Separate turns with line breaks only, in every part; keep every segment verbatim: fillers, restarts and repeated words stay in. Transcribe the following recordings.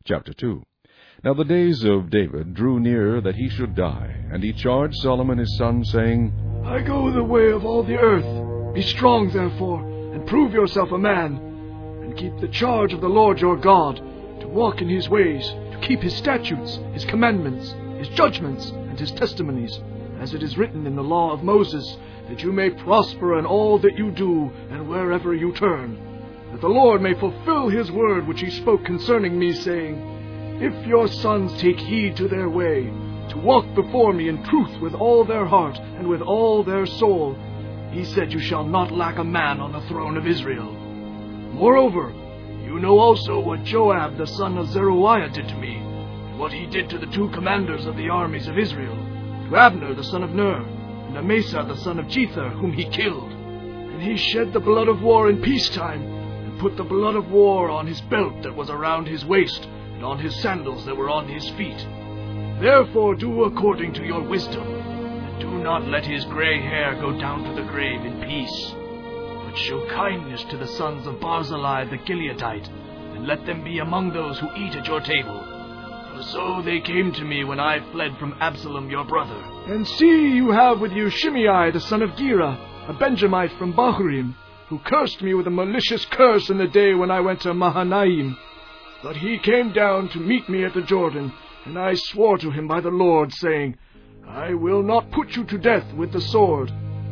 Chapter two. Now the days of David drew near that he should die, and he charged Solomon his son, saying,
I go the way of all the earth. Be strong, therefore, and prove yourself a man, and keep the charge of the Lord your God, to walk in his ways, to keep his statutes, his commandments, his judgments, and his testimonies, as it is written in the law of Moses, that you may prosper in all that you do, and wherever you turn, that the Lord may fulfill his word which he spoke concerning me, saying, If your sons take heed to their way, to walk before me in truth with all their heart and with all their soul, he said, you shall not lack a man on the throne of Israel. Moreover, you know also what Joab the son of Zeruiah did to me, and what he did to the two commanders of the armies of Israel, to Abner the son of Ner, and Amasa the son of Jether, whom he killed. And he shed the blood of war in peacetime, and put the blood of war on his belt that was around his waist, and on his sandals that were on his feet. Therefore do according to your wisdom, and do not let his gray hair go down to the grave in peace, but show kindness to the sons of Barzillai the Gileadite, and let them be among those who eat at your table. For so they came to me when I fled from Absalom your brother. And see, you have with you Shimei the son of Gera, a Benjamite from Bahurim, who cursed me with a malicious curse in the day when I went to Mahanaim. But he came down to meet me at the Jordan, and I swore to him by the Lord, saying, I will not put you to death with the sword.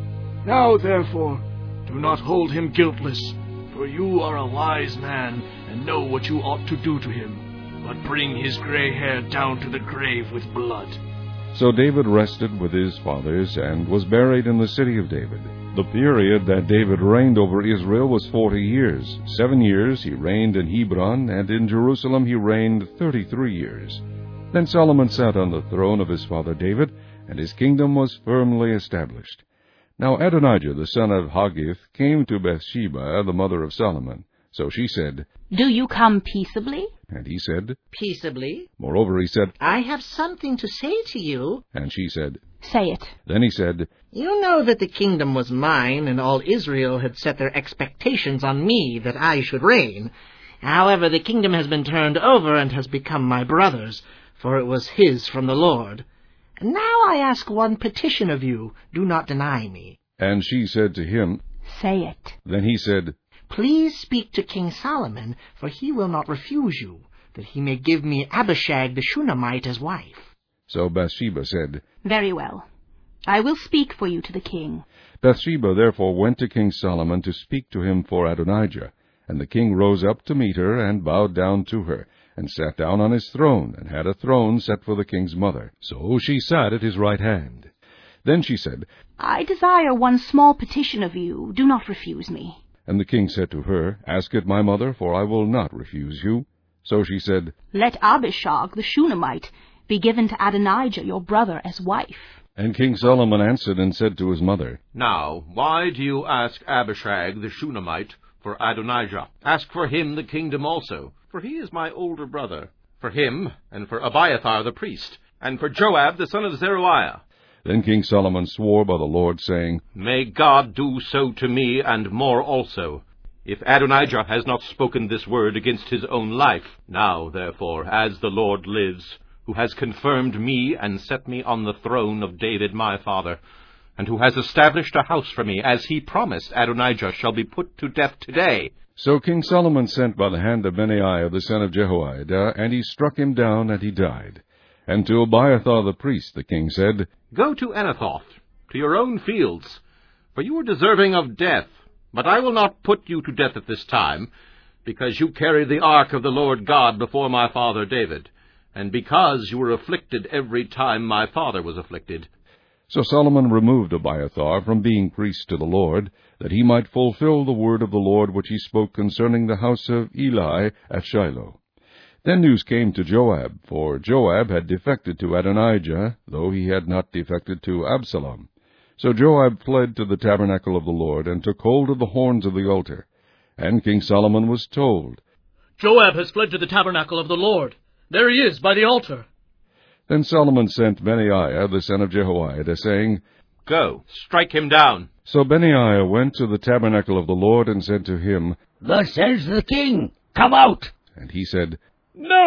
Now, therefore, do not hold him guiltless, for you are a wise man, and know what you ought to do to him, but bring his gray hair down to the grave with blood.
So David rested with his fathers, and was buried in the city of David. The period that David reigned over Israel was forty years. Seven years he reigned in Hebron, and in Jerusalem he reigned thirty-three years. Then Solomon sat on the throne of his father David, and his kingdom was firmly established. Now Adonijah the son of Haggith came to Bathsheba, the mother of Solomon. So she said,
Do you come peaceably?
And he said,
Peaceably.
Moreover he said,
I have something to say to you.
And she said,
Say it.
Then he said,
You know that the kingdom was mine, and all Israel had set their expectations on me that I should reign. However, the kingdom has been turned over and has become my brother's, for it was his from the Lord. And now I ask one petition of you, do not deny me.
And she said to him,
Say it.
Then he said,
Please speak to King Solomon, for he will not refuse you, that he may give me Abishag the Shunammite as wife.
So Bathsheba said,
Very well. I will speak for you to the king.
Bathsheba therefore went to King Solomon to speak to him for Adonijah. And the king rose up to meet her, and bowed down to her, and sat down on his throne, and had a throne set for the king's mother. So she sat at his right hand. Then she said,
I desire one small petition of you. Do not refuse me.
And the king said to her, Ask it, my mother, for I will not refuse you. So she said,
Let Abishag the Shunammite be given to Adonijah your brother as wife.
And King Solomon answered and said to his mother,
Now, why do you ask Abishag the Shunammite for Adonijah? Ask for him the kingdom also, for he is my older brother. For him, and for Abiathar the priest, and for Joab the son of Zeruiah.
Then King Solomon swore by the Lord, saying,
May God do so to me, and more also, if Adonijah has not spoken this word against his own life. Now, therefore, as the Lord lives, who has confirmed me and set me on the throne of David my father, and who has established a house for me, as he promised, Adonijah shall be put to death today.
So King Solomon sent by the hand of Benaiah the son of Jehoiada, and he struck him down, and he died. And to Abiathar the priest the king said,
Go to Anathoth, to your own fields, for you are deserving of death. But I will not put you to death at this time, because you carried the ark of the Lord God before my father David, and because you were afflicted every time my father was afflicted.
So Solomon removed Abiathar from being priest to the Lord, that he might fulfill the word of the Lord which he spoke concerning the house of Eli at Shiloh. Then news came to Joab, for Joab had defected to Adonijah, though he had not defected to Absalom. So Joab fled to the tabernacle of the Lord, and took hold of the horns of the altar. And King Solomon was told,
Joab has fled to the tabernacle of the Lord. There he is, by the altar.
Then Solomon sent Benaiah the son of Jehoiada, saying,
Go, strike him down.
So Benaiah went to the tabernacle of the Lord, and said to him,
Thus says the king, Come out.
And he said,
No,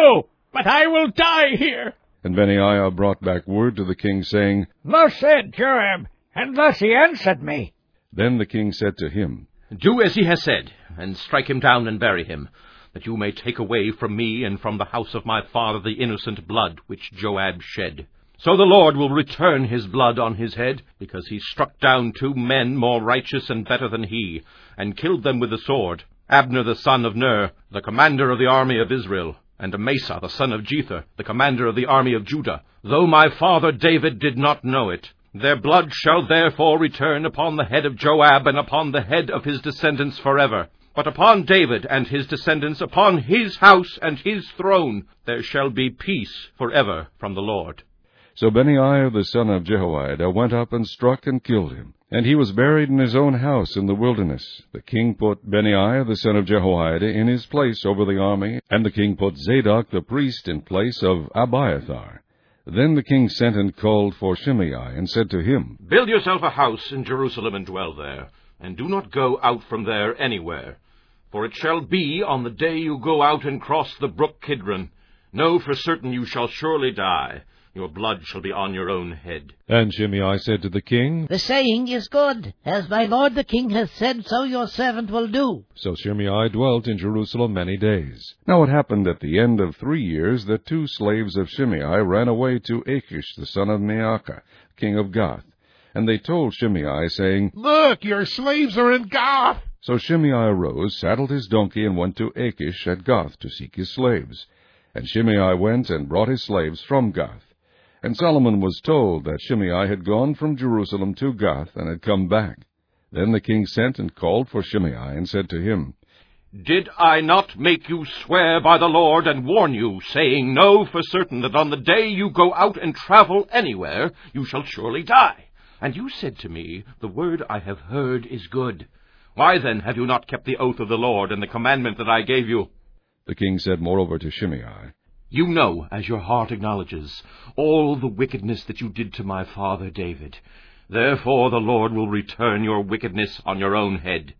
but I will die here.
And Benaiah brought back word to the king, saying,
Thus said Joab, and thus he answered me.
Then the king said to him,
Do as he has said, and strike him down and bury him, that you may take away from me and from the house of my father the innocent blood which Joab shed. So the Lord will return his blood on his head, because he struck down two men more righteous and better than he, and killed them with the sword, Abner the son of Ner, the commander of the army of Israel, and Amasa the son of Jether, the commander of the army of Judah, though my father David did not know it. Their blood shall therefore return upon the head of Joab and upon the head of his descendants forever. But upon David and his descendants, upon his house and his throne, there shall be peace forever from the Lord.
So Benaiah the son of Jehoiada went up and struck and killed him. And he was buried in his own house in the wilderness. The king put Benaiah the son of Jehoiada in his place over the army, and the king put Zadok the priest in place of Abiathar. Then the king sent and called for Shimei, and said to him,
Build yourself a house in Jerusalem and dwell there, and do not go out from there anywhere. For it shall be on the day you go out and cross the brook Kidron, know for certain you shall surely die. Your blood shall be on your own head.
And Shimei said to the king,
The saying is good. As my lord the king has said, so your servant will do.
So Shimei dwelt in Jerusalem many days. Now it happened at the end of three years that two slaves of Shimei ran away to Achish the son of Maacah, king of Gath. And they told Shimei, saying,
Look, your slaves are in Gath.
So Shimei arose, saddled his donkey, and went to Achish at Gath to seek his slaves. And Shimei went and brought his slaves from Gath. And Solomon was told that Shimei had gone from Jerusalem to Gath and had come back. Then the king sent and called for Shimei and said to him,
Did I not make you swear by the Lord and warn you, saying, Know for certain that on the day you go out and travel anywhere, you shall surely die? And you said to me, The word I have heard is good. Why then have you not kept the oath of the Lord and the commandment that I gave you?
The king said moreover to Shimei,
You know, as your heart acknowledges, all the wickedness that you did to my father David. Therefore the Lord will return your wickedness on your own head.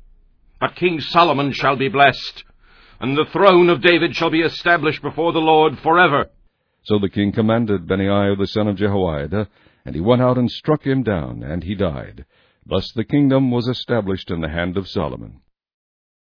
But King Solomon shall be blessed, and the throne of David shall be established before the Lord forever.
So the king commanded Benaiah the son of Jehoiada, and he went out and struck him down, and he died. Thus the kingdom was established in the hand of Solomon.